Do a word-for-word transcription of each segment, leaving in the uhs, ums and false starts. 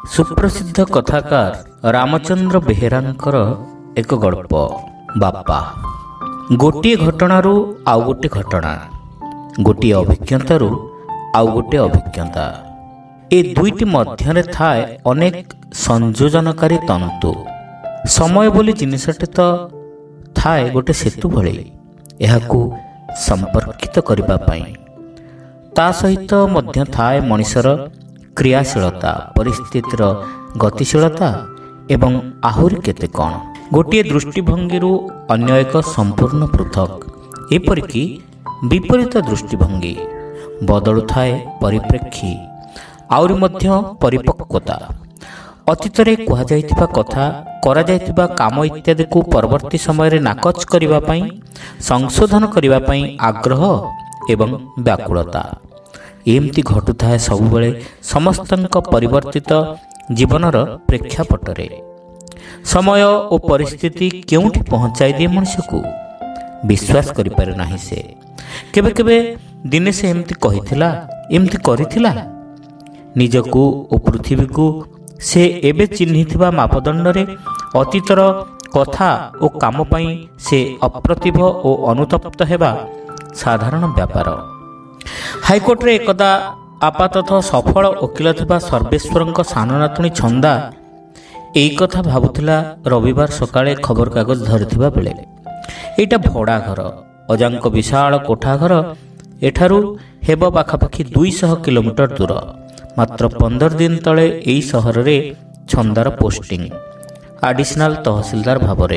ସୁପ୍ରସିଦ୍ଧ କଥାକାର ରାମଚନ୍ଦ୍ର ବେହେରାଙ୍କର ଏକ ଗଳ୍ପ ବାପା। ଗୋଟିଏ ଘଟଣାରୁ ଆଉ ଗୋଟିଏ ଘଟଣା, ଗୋଟିଏ ଅଭିଜ୍ଞତାରୁ ଆଉ ଗୋଟିଏ ଅଭିଜ୍ଞତା, ଏ ଦୁଇଟି ମଧ୍ୟରେ ଥାଏ ଅନେକ ସଂଯୋଜନକାରୀ ତନ୍ତୁ। ସମୟ ବୋଲି ଜିନିଷଟି ତ ଥାଏ ଗୋଟେ ସେତୁ ଭଳି, ଏହାକୁ ସମ୍ପର୍କିତ କରିବା ପାଇଁ। ତା ସହିତ ମଧ୍ୟ ଥାଏ ମଣିଷର କ୍ରିୟାଶୀଳତା, ପରିସ୍ଥିତିର ଗତିଶୀଳତା ଏବଂ ଆହୁରି କେତେ କ'ଣ। ଗୋଟିଏ ଦୃଷ୍ଟିଭଙ୍ଗୀରୁ ଅନ୍ୟ ଏକ ସମ୍ପୂର୍ଣ୍ଣ ପୃଥକ, ଏପରିକି ବିପରୀତ ଦୃଷ୍ଟିଭଙ୍ଗୀ। ବଦଳୁଥାଏ ପରିପ୍ରେକ୍ଷୀ, ଆହୁରି ମଧ୍ୟ ପରିପକ୍ୱତା। ଅତୀତରେ କୁହାଯାଇଥିବା କଥା, କରାଯାଇଥିବା କାମ ଇତ୍ୟାଦିକୁ ପରବର୍ତ୍ତୀ ସମୟରେ ନାକଚ କରିବା ପାଇଁ, ସଂଶୋଧନ କରିବା ପାଇଁ ଆଗ୍ରହ ଏବଂ ବ୍ୟାକୁଳତା। ଏମିତି ଘଟୁଥାଏ ସବୁବେଳେ ସମସ୍ତଙ୍କ ପରିବର୍ତ୍ତିତ ଜୀବନର ପ୍ରେକ୍ଷାପଟରେ। ସମୟ ଓ ପରିସ୍ଥିତି କେଉଁଠି ପହଞ୍ଚାଇ ଦିଏ ମଣିଷକୁ, ବିଶ୍ୱାସ କରିପାରେ ନାହିଁ ସେ। କେବେ କେବେ ଦିନେ ସେ ଏମିତି କହିଥିଲା, ଏମିତି କରିଥିଲା। ନିଜକୁ ଓ ପୃଥିବୀକୁ ସେ ଏବେ ଚିହ୍ନିଥିବା ମାପଦଣ୍ଡରେ ଅତୀତର କଥା ଓ କାମ ପାଇଁ ସେ ଅପ୍ରତିଭ ଓ ଅନୁତପ୍ତ ହେବା ସାଧାରଣ ବ୍ୟାପାର। ହାଇକୋର୍ଟରେ ଏକଦା ଆପାତତଃ ସଫଳ ଓକିଲ ଥିବା ସର୍ବେଶ୍ୱରଙ୍କ ସାନ ନାତୁଣୀ ଛନ୍ଦା ଏଇ କଥା ଭାବୁଥିଲା ରବିବାର ସକାଳେ ଖବରକାଗଜ ଧରିଥିବା ବେଳେ। ଏଇଟା ଭଡ଼ା ଘର, ଅଜାଙ୍କ ବିଶାଳ କୋଠା ଘର। ଏଠାରୁ ହେବ ପାଖାପାଖି ଦୁଇଶହ କିଲୋମିଟର ଦୂର। ମାତ୍ର ପନ୍ଦର ଦିନ ତଳେ ଏହି ସହରରେ ଛନ୍ଦାର ପୋଷ୍ଟିଂ, ଆଡିସନାଲ ତହସିଲଦାର ଭାବରେ।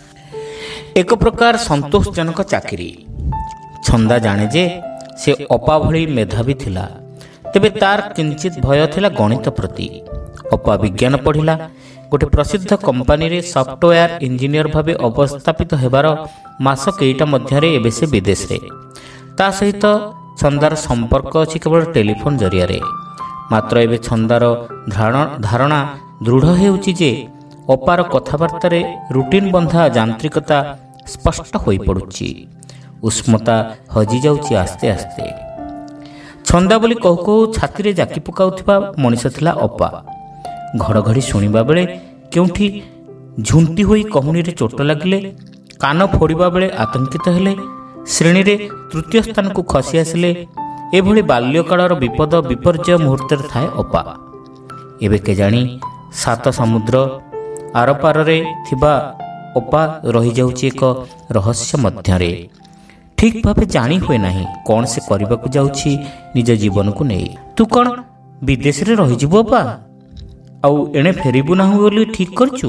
ଏକ ପ୍ରକାର ସନ୍ତୋଷଜନକ ଚାକିରି। ଛନ୍ଦା ଜାଣେ ଯେ ସେ ଅପା ଭଳି ମେଧାବୀ ଥିଲା, ତେବେ ତାର କିଞ୍ଚିତ ଭୟ ଥିଲା ଗଣିତ ପ୍ରତି। ଅପା ବିଜ୍ଞାନ ପଢ଼ିଲା, ଗୋଟିଏ ପ୍ରସିଦ୍ଧ କମ୍ପାନୀରେ ସଫ୍ଟୱେୟାର ଇଞ୍ଜିନିୟର ଭାବେ ଅବସ୍ଥାପିତ ହେବାର ମାସ କେଇଟା ମଧ୍ୟରେ ଏବେ ସେ ବିଦେଶରେ। ତା ସହିତ ଛନ୍ଦାର ସମ୍ପର୍କ ଅଛି କେବଳ ଟେଲିଫୋନ ଜରିଆରେ। ମାତ୍ର ଏବେ ଛନ୍ଦାର ଧାରଣା ଦୃଢ଼ ହେଉଛି ଯେ ଅପାର କଥାବାର୍ତ୍ତାରେ ରୁଟିନ୍ ବନ୍ଧା ଯାନ୍ତ୍ରିକତା ସ୍ପଷ୍ଟ ହୋଇପଡ଼ୁଛି। ଉଷ୍ମତା ହଜିଯାଉଛି ଆସ୍ତେ ଆସ୍ତେ। ଛନ୍ଦା ବୋଲି କହୁ କହୁ ଛାତିରେ ଜାକି ପକାଉଥିବା ମଣିଷ ଥିଲା ଅପା। ଘଡ଼ଘଡ଼ି ଶୁଣିବା ବେଳେ, କେଉଁଠି ଝୁଣ୍ଟି ହୋଇ କହୁଣୀରେ ଚୋଟ ଲାଗିଲେ, କାନ ଫୋଡ଼ିବା ବେଳେ ଆତଙ୍କିତ ହେଲେ, ଶ୍ରେଣୀରେ ତୃତୀୟ ସ୍ଥାନକୁ ଖସି ଆସିଲେ, ଏଭଳି ବାଲ୍ୟକାଳର ବିପଦ ବିପର୍ଯ୍ୟୟ ମୁହୂର୍ତ୍ତରେ ଥାଏ ଅପା। ଏବେ କେଜାଣି ସାତ ସମୁଦ୍ର ଆରପାରରେ ଥିବା ଅପା ରହିଯାଉଛି ଏକ ରହସ୍ୟ ମଧ୍ୟରେ। ଠିକ୍ ଭାବେ ଜାଣି ହୁଏ ନାହିଁ କ'ଣ ସେ କରିବାକୁ ଯାଉଛି ନିଜ ଜୀବନକୁ ନେଇ। ତୁ କ'ଣ ବିଦେଶରେ ରହିଯିବୁ ଅପା, ଆଉ ଏଣେ ଫେରିବୁ ନାହିଁ ବୋଲି ଠିକ୍ କରିଛୁ?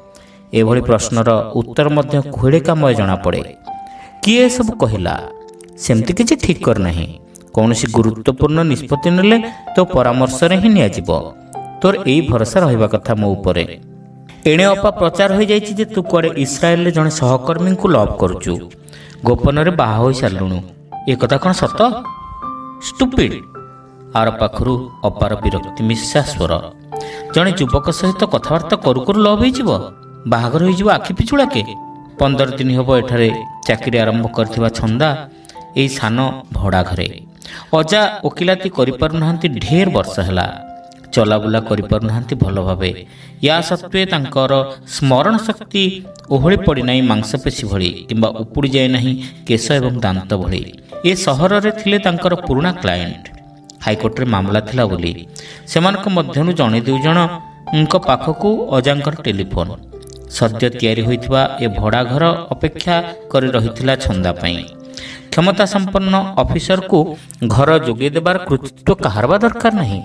ଏଭଳି ପ୍ରଶ୍ନର ଉତ୍ତର ମଧ୍ୟ କୁହେଳିକାମୟ ଜଣାପଡ଼େ। କିଏ ଏସବୁ କହିଲା? ସେମିତି କିଛି ଠିକ୍ କରିନାହିଁ। କୌଣସି ଗୁରୁତ୍ୱପୂର୍ଣ୍ଣ ନିଷ୍ପତ୍ତି ନେଲେ ତୋ ପରାମର୍ଶରେ ହିଁ ନିଆଯିବ। ତୋର ଏଇ ଭରସା ରହିବା କଥା ମୋ ଉପରେ। ଏଣେ ଅପା ପ୍ରଚାର ହୋଇଯାଇଛି ଯେ ତୁ କୁଆଡ଼େ ଇସ୍ରାଏଲରେ ଜଣେ ସହକର୍ମୀଙ୍କୁ ଲଭ୍ କରୁଛୁ, ଗୋପନରେ ବାହା ହୋଇ ସାରିଲୁଣୁ। ଏ କଥା କ'ଣ ସତ? ଷ୍ଟୁପିଡ୍। ଆର ପାଖରୁ ଅପାର ବିରକ୍ତି ମିଶା ସ୍ୱର। ଜଣେ ଯୁବକ ସହିତ କଥାବାର୍ତ୍ତା କରୁ କରୁ ଲଭ୍ ହୋଇଯିବ, ବାହାଘର ହୋଇଯିବ ଆଖି ପିଛୁଳାକେ। ପନ୍ଦର ଦିନ ହେବ ଏଠାରେ ଚାକିରି ଆରମ୍ଭ କରିଥିବା ଛନ୍ଦା ଏଇ ସାନ ଭଡ଼ା ଘରେ। ଅଜା ଓକିଲାତି କରିପାରୁନାହାନ୍ତି ଢେର ବର୍ଷ ହେଲା, ଚଲାବୁଲା କରିପାରୁନାହାନ୍ତି ଭଲ ଭାବେ। ୟା ସତ୍ତ୍ୱେ ତାଙ୍କର ସ୍ମରଣ ଶକ୍ତି ଓହଳି ପଡ଼ିନାହିଁ ମାଂସପେଶୀ ଭଳି, କିମ୍ବା ଉପୁଡ଼ି ଯାଏ ନାହିଁ କେଶ ଏବଂ ଦାନ୍ତ ଭଳି। ଏ ସହରରେ ଥିଲେ ତାଙ୍କର ପୁରୁଣା କ୍ଲାଏଣ୍ଟ। ହାଇକୋର୍ଟରେ ମାମଲା ଥିଲା ବୋଲି ସେମାନଙ୍କ ମଧ୍ୟରୁ ଜଣେ ଦୁଇ ଜଣଙ୍କ ପାଖକୁ ଅଜାଙ୍କର ଟେଲିଫୋନ। ସଦ୍ୟ ତିଆରି ହୋଇଥିବା ଏ ଭଡ଼ା ଘର ଅପେକ୍ଷା କରି ରହିଥିଲା ଛନ୍ଦା ପାଇଁ। କ୍ଷମତା ସମ୍ପନ୍ନ ଅଫିସରକୁ ଘର ଯୋଗାଇ ଦେବାର କୃତିତ୍ୱ କାହାର ବା ଦରକାର ନାହିଁ।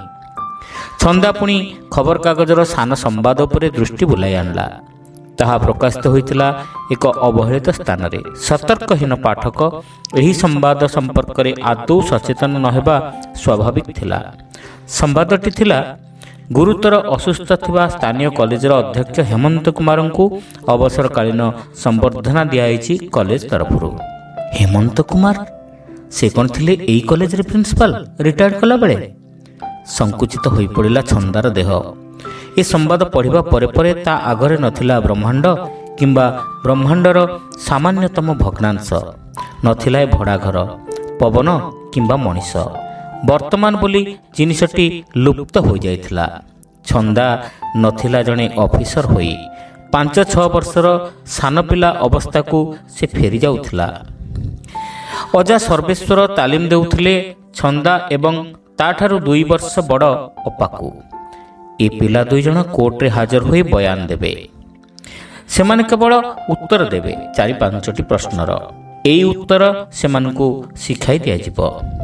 ଛନ୍ଦା ପୁଣି ଖବରକାଗଜର ସାନ ସମ୍ବାଦ ଉପରେ ଦୃଷ୍ଟି ବୁଲାଇ ଆଣିଲା। ତାହା ପ୍ରକାଶିତ ହୋଇଥିଲା ଏକ ଅବହେଳିତ ସ୍ଥାନରେ। ସତର୍କହୀନ ପାଠକ ଏହି ସମ୍ବାଦ ସମ୍ପର୍କରେ ଆଦୌ ସଚେତନ ନ ହେବା ସ୍ୱାଭାବିକ ଥିଲା। ସମ୍ବାଦଟି ଥିଲା, ଗୁରୁତର ଅସୁସ୍ଥ ଥିବା ସ୍ଥାନୀୟ କଲେଜର ଅଧ୍ୟକ୍ଷ ହେମନ୍ତ କୁମାରଙ୍କୁ ଅବସରକାଳୀନ ସମ୍ବର୍ଦ୍ଧନା ଦିଆଯାଇଛି କଲେଜ ତରଫରୁ। ହେମନ୍ତ କୁମାର? ସେ କ'ଣ ଥିଲେ ଏଇ କଲେଜରେ ପ୍ରିନ୍ସିପାଲ ରିଟାୟାର୍ଡ କଲାବେଳେ? ସଂକୁଚିତ ହୋଇପଡ଼ିଲା ଛନ୍ଦାର ଦେହ। ଏ ସମ୍ବାଦ ପଢ଼ିବା ପରେ ପରେ ତା ଆଗରେ ନଥିଲା ବ୍ରହ୍ମାଣ୍ଡ କିମ୍ବା ବ୍ରହ୍ମାଣ୍ଡର ସାମାନ୍ୟତମ ଭଗ୍ନାଂଶ। ନଥିଲା ଏ ଭଡ଼ାଘର, ପବନ କିମ୍ବା ମଣିଷ। ବର୍ତ୍ତମାନ ବୋଲି ଜିନିଷଟି ଲୁପ୍ତ ହୋଇଯାଇଥିଲା। ଛନ୍ଦା ନଥିଲା ଜଣେ ଅଫିସର ହୋଇ ପାଞ୍ଚ ଛଅ ବର୍ଷର ସାନ ପିଲା ଅବସ୍ଥାକୁ ସେ ଫେରି ଯାଉଥିଲା। ଅଜା ସର୍ବେଶ୍ୱର ତାଲିମ ଦେଉଥିଲେ ଛନ୍ଦା ଏବଂ ତାଠାରୁ ଦୁଇ ବର୍ଷ ବଡ଼ ଅପାକୁ। ଏ ପିଲା ଦୁଇ ଜଣ କୋର୍ଟରେ ହାଜର ହୋଇ ବୟାନ ଦେବେ। ସେମାନେ କେବଳ ଉତ୍ତର ଦେବେ ଚାରି ପାଞ୍ଚଟି ପ୍ରଶ୍ନର। ଏଇ ଉତ୍ତର ସେମାନଙ୍କୁ ଶିଖାଇ ଦିଆଯିବ।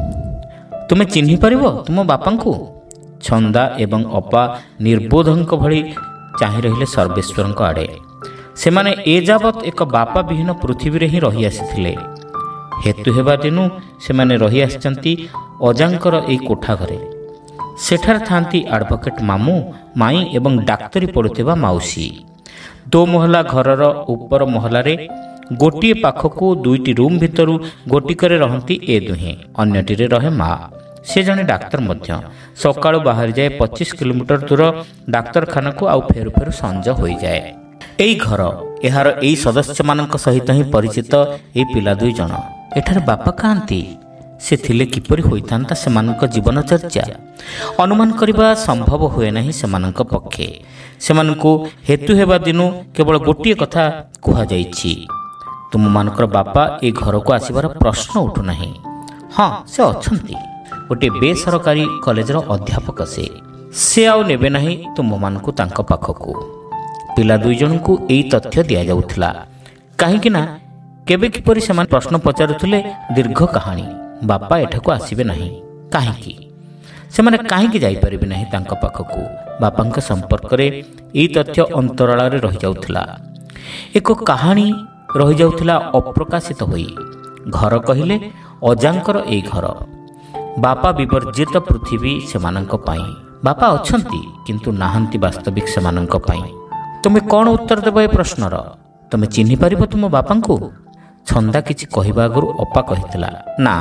ତୁମେ ଚିହ୍ନି ପାରିବ ତୁମ ବାପାଙ୍କୁ? ଛନ୍ଦା ଏବଂ ଅପା ନିର୍ବୋଧଙ୍କ ଭଳି ଚାହିଁ ରହିଲେ ସର୍ବେଶ୍ୱରଙ୍କ ଆଡ଼େ। ସେମାନେ ଏ ଯାବତ୍ ଏକ ବାପା ବିହୀନ ପୃଥିବୀରେ ହିଁ ରହି ଆସିଥିଲେ। ହେତୁ ହେବା ଦିନୁ ସେମାନେ ରହି ଆସିଛନ୍ତି ଅଜାଙ୍କର ଏଇ କୋଠା ଘରେ। ସେଠାରେ ଥାନ୍ତି ଆଡ଼ଭୋକେଟ୍ ମାମୁଁ, ମାଇଁ ଏବଂ ଡାକ୍ତରୀ ପଢ଼ୁଥିବା ମାଉସୀ। ଦୋ ମହଲା ଘରର ଉପର ମହଲାରେ ଗୋଟିଏ ପାଖକୁ ଦୁଇଟି ରୁମ୍ ଭିତରୁ ଗୋଟିକରେ ରହନ୍ତି ଏ ଦୁହେଁ, ଅନ୍ୟଟିରେ ରହେ ମା। ସେ ଜଣେ ଡାକ୍ତର ମଧ୍ୟ। ସକାଳୁ ବାହାରିଯାଏ ପଚିଶ କିଲୋମିଟର ଦୂର ଡାକ୍ତରଖାନାକୁ, ଆଉ ଫେରୁ ଫେରୁ ସଞ୍ଜ ହୋଇଯାଏ। ଏଇ ଘର, ଏହାର ଏଇ ସଦସ୍ୟମାନଙ୍କ ସହିତ ହିଁ ପରିଚିତ ଏଇ ପିଲା ଦୁଇ ଜଣ। ଏଠାରେ ବାପା କାହାନ୍ତି? ସେ ଥିଲେ କିପରି ହୋଇଥାନ୍ତା ସେମାନଙ୍କ ଜୀବନଚର୍ଯ୍ୟା? ଅନୁମାନ କରିବା ସମ୍ଭବ ହୁଏ ନାହିଁ ସେମାନଙ୍କ ପକ୍ଷେ। ସେମାନଙ୍କୁ ହେତୁ ହେବା ଦିନୁ କେବଳ ଗୋଟିଏ କଥା କୁହାଯାଇଛି, ତୁମମାନଙ୍କର ବାପା ଏ ଘରକୁ ଆସିବାର ପ୍ରଶ୍ନ ଉଠୁନାହିଁ। ହଁ, ସେ ଅଛନ୍ତି। ଗୋଟିଏ ବେସରକାରୀ କଲେଜର ଅଧ୍ୟାପକ ସେ। ସେ ଆଉ ନେବେ ନାହିଁ ତୁମମାନଙ୍କୁ ତାଙ୍କ ପାଖକୁ। ପିଲା ଦୁଇ ଜଣଙ୍କୁ ଏଇ ତଥ୍ୟ ଦିଆଯାଉଥିଲା। କାହିଁକି ନା କେବେ କିପରି ସେମାନେ ପ୍ରଶ୍ନ ପଚାରୁଥିଲେ ଦୀର୍ଘ କାହାଣୀ। ବାପା ଏଠାକୁ ଆସିବେ ନାହିଁ କାହିଁକି? ସେମାନେ କାହିଁକି ଯାଇପାରିବେ ନାହିଁ ତାଙ୍କ ପାଖକୁ? ବାପାଙ୍କ ସମ୍ପର୍କରେ ଏଇ ତଥ୍ୟ ଅନ୍ତରାଳରେ ରହିଯାଉଥିଲା। ଏକ କାହାଣୀ ରହିଯାଉଥିଲା ଅପ୍ରକାଶିତ ହୋଇ। ଘର କହିଲେ ଅଜାଙ୍କର ଏଇ ଘର। ବାପା ବିବର୍ଜିତ ପୃଥିବୀ ସେମାନଙ୍କ ପାଇଁ। ବାପା ଅଛନ୍ତି କିନ୍ତୁ ନାହାନ୍ତି ବାସ୍ତବିକ ସେମାନଙ୍କ ପାଇଁ। ତୁମେ କ'ଣ ଉତ୍ତର ଦେବ ଏ ପ୍ରଶ୍ନର? ତୁମେ ଚିହ୍ନି ପାରିବ ତୁମ ବାପାଙ୍କୁ? ଛନ୍ଦା କିଛି କହିବା ଆଗରୁ ଅପା କହିଥିଲା ନା।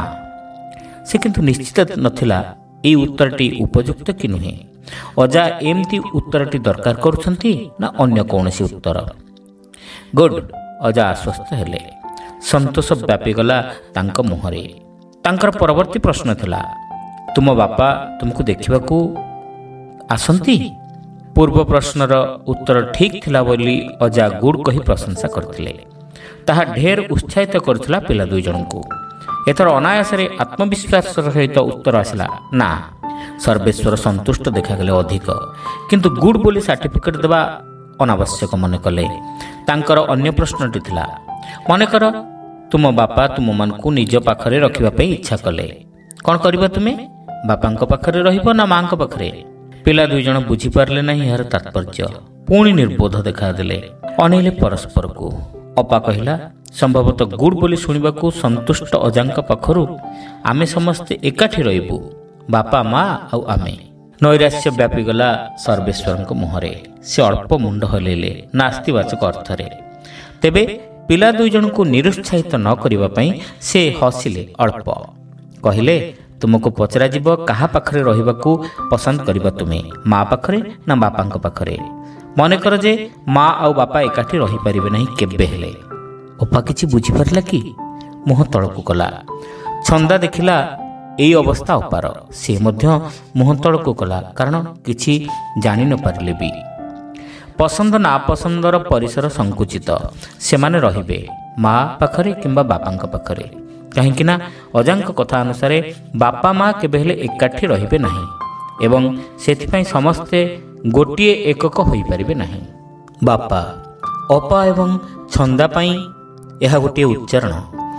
ସେ କିନ୍ତୁ ନିଶ୍ଚିତ ନଥିଲା ଏଇ ଉତ୍ତରଟି ଉପଯୁକ୍ତ କି ନୁହେଁ। ଅଜା ଏମିତି ଉତ୍ତରଟି ଦରକାର କରୁଛନ୍ତି ନା ଅନ୍ୟ କୌଣସି ଉତ୍ତର? ଗୁଡ୍, ଅଜା ଆଶ୍ୱସ୍ତ ହେଲେ। ସନ୍ତୋଷ ବ୍ୟାପିଗଲା ତାଙ୍କ ମୁହଁରେ। ତାଙ୍କର ପରବର୍ତ୍ତୀ ପ୍ରଶ୍ନ ଥିଲା, ତୁମ ବାପା ତୁମକୁ ଦେଖିବାକୁ ଆସନ୍ତି? ପୂର୍ବ ପ୍ରଶ୍ନର ଉତ୍ତର ଠିକ୍ ଥିଲା ବୋଲି ଅଜା ଗୁଡ୍ କହି ପ୍ରଶଂସା କରିଥିଲେ। ତାହା ଢେର ଉତ୍ସାହିତ କରୁଥିଲା ପିଲା ଦୁଇ ଜଣଙ୍କୁ। ଏଥର ଅନାୟାସରେ ଆତ୍ମବିଶ୍ୱାସର ସହିତ ଉତ୍ତର ଆସିଲା ନା। ସର୍ବେଶ୍ୱର ସନ୍ତୁଷ୍ଟ ଦେଖାଗଲେ ଅଧିକ, କିନ୍ତୁ ଗୁଡ୍ ବୋଲି ସାର୍ଟିଫିକେଟ୍ ଦେବା ଅନାବଶ୍ୟକ ମନେ କଲେ। ତାଙ୍କର ଅନ୍ୟ ପ୍ରଶ୍ନଟି ଥିଲା, ମନେକର ତୁମ ବାପା ତୁମମାନଙ୍କୁ ନିଜ ପାଖରେ ରଖିବା ପାଇଁ ଇଚ୍ଛା କଲେ, କ'ଣ କରିବ ତୁମେ? ବାପାଙ୍କ ପାଖରେ ରହିବ ନା ମାଙ୍କ ପାଖରେ? ପିଲା ଦୁଇ ଜଣ ବୁଝିପାରିଲେ ନାହିଁ ଏହାର ତାତ୍ପର୍ଯ୍ୟ। ପୁଣି ନିର୍ବୋଧ ଦେଖାଦେଲେ, ଅନେଇଲେ ପରସ୍ପରକୁ। ଅପା କହିଲା, ସମ୍ଭବତଃ ଗୁଡ୍ ବୋଲି ଶୁଣିବାକୁ ସନ୍ତୁଷ୍ଟ ଅଜାଙ୍କ ପାଖରୁ ଆମେ ସମସ୍ତେ ଏକାଠି ରହିବୁ, ବାପା ମା ଆଉ ଆମେ। ନୈରାଶ୍ୟ ବ୍ୟାପିଗଲା ସର୍ବେଶ୍ୱରଙ୍କ ମୁହଁରେ। ସେ ଅଳ୍ପ ମୁଣ୍ଡ ହଲେଇଲେ ନାସ୍ତିବାଚକ ଅର୍ଥରେ। ତେବେ ପିଲା ଦୁଇ ଜଣଙ୍କୁ ନିରୁତ୍ସାହିତ ନ କରିବା ପାଇଁ ସେ ହସିଲେ ଅଳ୍ପ। କହିଲେ, ତୁମକୁ ପଚରାଯିବ କାହା ପାଖରେ ରହିବାକୁ ପସନ୍ଦ କରିବ ତୁମେ, ମା ପାଖରେ ନା ବାପାଙ୍କ ପାଖରେ? ମନେକର ଯେ ମା ଆଉ ବାପା ଏକାଠି ରହିପାରିବେ ନାହିଁ କେବେ ହେଲେ। ଅପା କିଛି ବୁଝିପାରିଲା କି? ମୁହଁ ତଳକୁ କଲା। ଛନ୍ଦା ଦେଖିଲା ଏଇ ଅବସ୍ଥା ଅପାର। ସେ ମଧ୍ୟ ମୁହଁ ତଳକୁ କଲା, କାରଣ କିଛି ଜାଣି ନ ପାରିଲେ ବି। ପସନ୍ଦ ନାପସନ୍ଦର ପରିସର ସଂକୁଚିତ। ସେମାନେ ରହିବେ ମା ପାଖରେ କିମ୍ବା ବାପାଙ୍କ ପାଖରେ। କାହିଁକି ନା ଅଜାଙ୍କ କଥା ଅନୁସାରେ ବାପା ମା କେବେ ହେଲେ ଏକାଠି ରହିବେ ନାହିଁ ଏବଂ ସେଥିପାଇଁ ସମସ୍ତେ ଗୋଟିଏ ଏକକ ହୋଇପାରିବେ ନାହିଁ। ବାପା, ଅପା ଏବଂ ଛନ୍ଦା ପାଇଁ ଏହା ଗୋଟିଏ ଉଚ୍ଚାରଣ,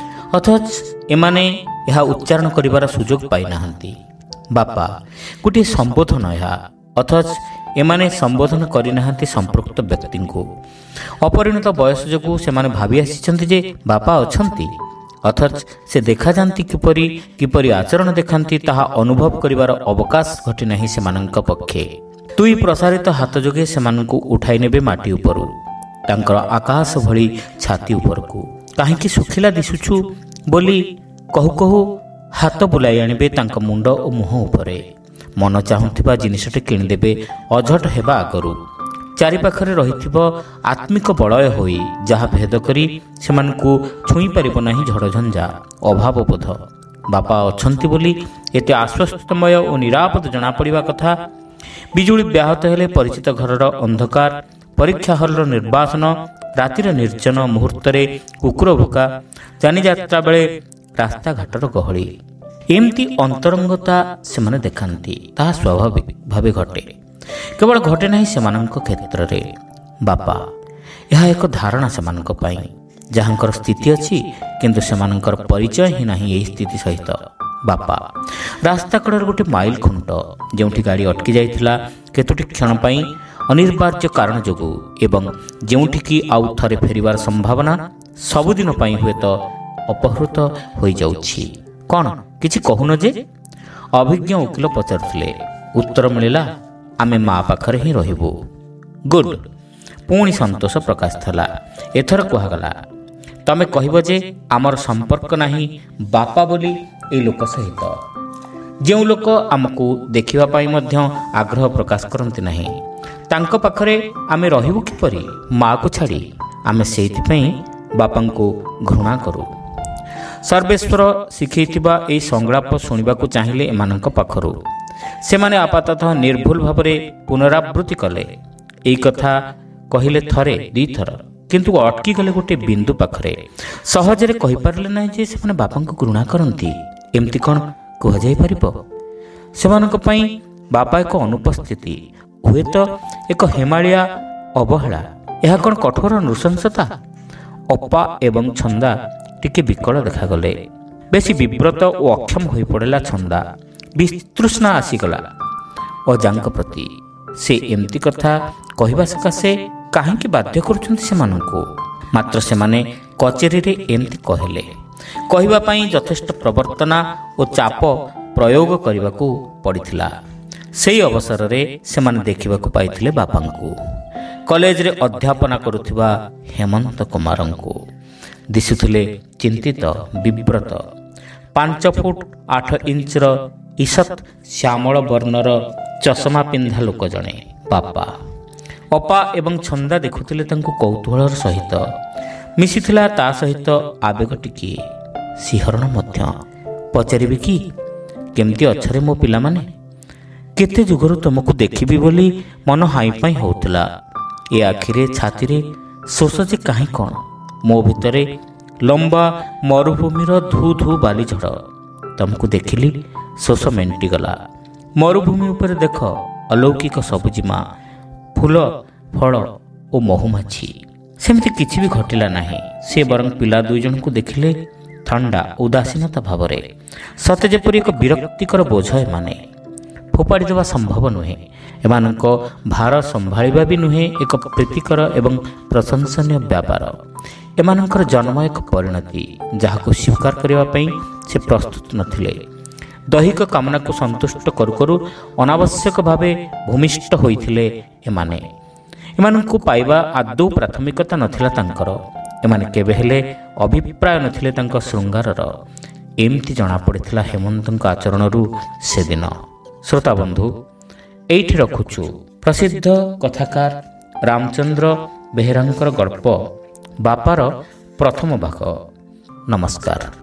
ଅଥଚ ଏମାନେ ଏହା ଉଚ୍ଚାରଣ କରିବାର ସୁଯୋଗ ପାଇନାହାନ୍ତି। ବାପା ଗୋଟିଏ ସମ୍ବୋଧନ ଏହା, ଅଥଚ ଏମାନେ ସମ୍ବୋଧନ କରିନାହାନ୍ତି ସମ୍ପୃକ୍ତ ବ୍ୟକ୍ତିଙ୍କୁ। ଅପରିଣତ ବୟସ ଯୋଗୁଁ ସେମାନେ ଭାବି ଆସିଛନ୍ତି ଯେ ବାପା ଅଛନ୍ତି, ଅଥଚ ସେ ଦେଖାଯାନ୍ତି କିପରି କିପରି ଆଚରଣ ଦେଖାନ୍ତି ତାହା ଅନୁଭବ କରିବାର ଅବକାଶ ଘଟି ନାହିଁ ସେମାନଙ୍କ ପକ୍ଷେ। ଦୁଇ ପ୍ରସାରିତ ହାତ ଯୋଗେ ସେମାନଙ୍କୁ ଉଠାଇ ନେବେ ମାଟି ଉପରୁ, ତାଙ୍କର ଆକାଶ ଭଳି ଛାତି ଉପରକୁ। କାହିଁକି ଶୁଖିଲା ଦିଶୁଛୁ ବୋଲି କହୁ କହୁ ହାତ ବୁଲାଇ ଆଣିବେ ତାଙ୍କ ମୁଣ୍ଡ ଓ ମୁହଁ ଉପରେ। ମନ ଚାହୁଁଥିବା ଜିନିଷଟି କିଣିଦେବେ ଅଝଟ ହେବା ଆଗରୁ। ଚାରିପାଖରେ ରହିଥିବ ଆତ୍ମିକ ବଳୟ ହୋଇ ଯାହା ଭେଦ କରି ସେମାନଙ୍କୁ ଛୁଇଁ ପାରିବ ନାହିଁ ଝଡ଼ଝଞ୍ଜା, ଅଭାବବୋଧ। ବାପା ଅଛନ୍ତି ବୋଲି ଏତେ ଆଶ୍ୱସ୍ତମୟ ଓ ନିରାପଦ ଜଣାପଡ଼ିବା କଥା। ବିଜୁଳି ବ୍ୟାହତ ହେଲେ ପରିଚିତ ଘରର ଅନ୍ଧକାର, ପରୀକ୍ଷା ହଲର ନିର୍ବାସନ, ରାତିର ନିର୍ଜନ ମୁହୂର୍ତ୍ତରେ କୁକୁର ଭୁକା, ଯାନିଯାତ୍ରା ବେଳେ ରାସ୍ତାଘାଟର ଗହଳି, ଏମିତି ଅନ୍ତରଙ୍ଗତା ସେମାନେ ଦେଖାନ୍ତି। ତାହା ସ୍ୱାଭାବିକ ଭାବେ ଘଟେ। କେବଳ ଘଟେ ନାହିଁ ସେମାନଙ୍କ କ୍ଷେତ୍ରରେ। ବାପା, ଏହା ଏକ ଧାରଣା ସେମାନଙ୍କ ପାଇଁ, ଯାହାଙ୍କର ସ୍ଥିତି ଅଛି କିନ୍ତୁ ସେମାନଙ୍କର ପରିଚୟ ହିଁ ନାହିଁ ଏହି ସ୍ଥିତି ସହିତ। ବାପା ରାସ୍ତା କଡ଼ରେ ଗୋଟିଏ ମାଇଲ ଖୁଣ୍ଟ, ଯେଉଁଠି ଗାଡ଼ି ଅଟକି ଯାଇଥିଲା କେତୋଟି କ୍ଷଣ ପାଇଁ ଅନିବାର୍ଯ୍ୟ କାରଣ ଯୋଗୁଁ, ଏବଂ ଯେଉଁଠିକି ଆଉ ଥରେ ଫେରିବାର ସମ୍ଭାବନା ସବୁଦିନ ପାଇଁ ହୁଏତ ଅପହୃତ ହୋଇଯାଉଛି। କ'ଣ କିଛି କହୁନ ଯେ? ଅଭିଜ୍ଞ ଓକିଲ ପଚାରୁଥିଲେ। ଉତ୍ତର ମିଳିଲା, ଆମେ ମା ପାଖରେ ହିଁ ରହିବୁ। ଗୁଡ୍। ପୁଣି ସନ୍ତୋଷ ପ୍ରକାଶ ଥିଲା। ଏଥର କୁହାଗଲା, ତମେ କହିବ ଯେ ଆମର ସମ୍ପର୍କ ନାହିଁ ବାପା ବୋଲି ଏହି ଲୋକ ସହିତ, ଯେଉଁ ଲୋକ ଆମକୁ ଦେଖିବା ପାଇଁ ମଧ୍ୟ ଆଗ୍ରହ ପ୍ରକାଶ କରନ୍ତି ନାହିଁ। ତାଙ୍କ ପାଖରେ ଆମେ ରହିବୁ କିପରି? ମାଆକୁ ଛାଡ଼ି। ଆମେ ସେଇଥିପାଇଁ ବାପାଙ୍କୁ ଘୃଣା କରୁ। ସର୍ବେଶ୍ୱର ଶିଖେଇଥିବା ଏହି ସଂଳାପ ଶୁଣିବାକୁ ଚାହିଁଲେ ଏମାନଙ୍କ ପାଖରୁ। ସେମାନେ ଆପାତତଃ ନିର୍ଭୁଲ ଭାବରେ ପୁନରାବୃତ୍ତି କଲେ। ଏଇ କଥା କହିଲେ ଥରେ ଦୁଇଥର, କିନ୍ତୁ ଅଟକିଗଲେ ଗୋଟିଏ ବିନ୍ଦୁ ପାଖରେ। ସହଜରେ କହିପାରିଲେ ନାହିଁ ଯେ ସେମାନେ ବାପାଙ୍କୁ ଘୃଣା କରନ୍ତି। ଏମିତି କ'ଣ କୁହାଯାଇପାରିବ? ସେମାନଙ୍କ ପାଇଁ ବାପା ଏକ ଅନୁପସ୍ଥିତି, ହୁଏତ ଏକ ହେମାଳିଆ ଅବହେଳା। ଏହା କ'ଣ କଠୋର ନୃଶଂସତା? ଅପା ଏବଂ ଛନ୍ଦା ଟିକେ ବିକଳ ଦେଖାଗଲେ। ବେଶୀ ବିବ୍ରତ ଓ ଅକ୍ଷମ ହୋଇପଡ଼ିଲା ଛନ୍ଦା। ବିତୃଷ୍ଣା ଆସିଗଲା ଅଜାଙ୍କ ପ୍ରତି। ସେ ଏମିତି କଥା କହିବା ସକାଶେ କାହିଁକି ବାଧ୍ୟ କରୁଛନ୍ତି ସେମାନଙ୍କୁ? ମାତ୍ର ସେମାନେ କଚେରୀରେ ଏମିତି କହିଲେ। କହିବା ପାଇଁ ଯଥେଷ୍ଟ ପ୍ରବର୍ତ୍ତନା ଓ ଚାପ ପ୍ରୟୋଗ କରିବାକୁ ପଡ଼ିଥିଲା। ସେହି ଅବସରରେ ସେମାନେ ଦେଖିବାକୁ ପାଇଥିଲେ ବାପାଙ୍କୁ, କଲେଜରେ ଅଧ୍ୟାପନା କରୁଥିବା ହେମନ୍ତ କୁମାରଙ୍କୁ। ଦିଶୁଥିଲେ ଚିନ୍ତିତ, ବିବ୍ରତ। ପାଞ୍ଚ ଫୁଟ ଆଠ ଇଞ୍ଚର ଈଷତ୍ ଶ୍ୟାମଳ ବର୍ଣ୍ଣର ଚଷମା ପିନ୍ଧା ଲୋକ ଜଣେ ବାପା। ଅପା ଏବଂ ଛନ୍ଦା ଦେଖୁଥିଲେ ତାଙ୍କୁ କୌତୂହଳର ସହିତ। ମିଶିଥିଲା ତା ସହିତ ଆବେଗ ଟିକିଏ, ଶିହରଣ ମଧ୍ୟ। ପଚାରିବେ କି, କେମିତି ଅଛରେ ମୋ ପିଲାମାନେ? କେତେ ଯୁଗରୁ ତୁମକୁ ଦେଖିବି ବୋଲି ମନ ହାଇଁ ପାଇଁ ହେଉଥିଲା। ଏ ଆଖିରେ ଛାତିରେ ଶୋଷ ଯେ କାହିଁ କ'ଣ? ମୋ ଭିତରେ ଲମ୍ବା ମରୁଭୂମିର ଧୁ ଧୁ ବାଲି ଝଡ଼। ତୁମକୁ ଦେଖିଲି, ଶୋଷ ମେଣ୍ଟିଗଲା। ମରୁଭୂମି ଉପରେ ଦେଖ ଅଲୌକିକ ସବୁଜିମା, ଫୁଲ, ଫଳ ଓ ମହୁମାଛି। ସେମିତି କିଛି ବି ଘଟିଲା ନାହିଁ। ସେ ବରଂ ପିଲା ଦୁଇ ଜଣଙ୍କୁ ଦେଖିଲେ ଥଣ୍ଡା ଉଦାସୀନତା ଭାବରେ, ସତେ ଯେପରି ଏକ ବିରକ୍ତିକର ବୋଝ। ଏମାନେ ଫୋପାଡ଼ି ଦେବା ସମ୍ଭବ ନୁହେଁ। ଏମାନଙ୍କ ଭାର ସମ୍ଭାଳିବା ବି ନୁହେଁ ଏକ ପ୍ରୀତିକର ଏବଂ ପ୍ରଶଂସନୀୟ ବ୍ୟାପାର। ଏମାନଙ୍କର ଜନ୍ମ ଏକ ପରିଣତି, ଯାହାକୁ ସ୍ୱୀକାର କରିବା ପାଇଁ ସେ ପ୍ରସ୍ତୁତ ନଥିଲେ। ଦୈହିକ କାମନାକୁ ସନ୍ତୁଷ୍ଟ କରୁ କରୁ ଅନାବଶ୍ୟକ ଭାବେ ଭୂମିଷ୍ଠ ହୋଇଥିଲେ ଏମାନେ। ଏମାନଙ୍କୁ ପାଇବା ଆଦୌ ପ୍ରାଥମିକତା ନଥିଲା ତାଙ୍କର। ଏମାନେ କେବେ ହେଲେ ଅଭିପ୍ରାୟ ନଥିଲେ ତାଙ୍କ ଶୃଙ୍ଗାରର। ଏମିତି ଜଣାପଡ଼ିଥିଲା ହେମନ୍ତଙ୍କ ଆଚରଣରୁ ସେଦିନ। ଶ୍ରୋତାବନ୍ଧୁ, ଏଇଠି ରଖୁଛୁ ପ୍ରସିଦ୍ଧ କଥାକାର ରାମଚନ୍ଦ୍ର ବେହେରାଙ୍କର ଗଳ୍ପ ବାପାର ପ୍ରଥମ ଭାଗ। ନମସ୍କାର।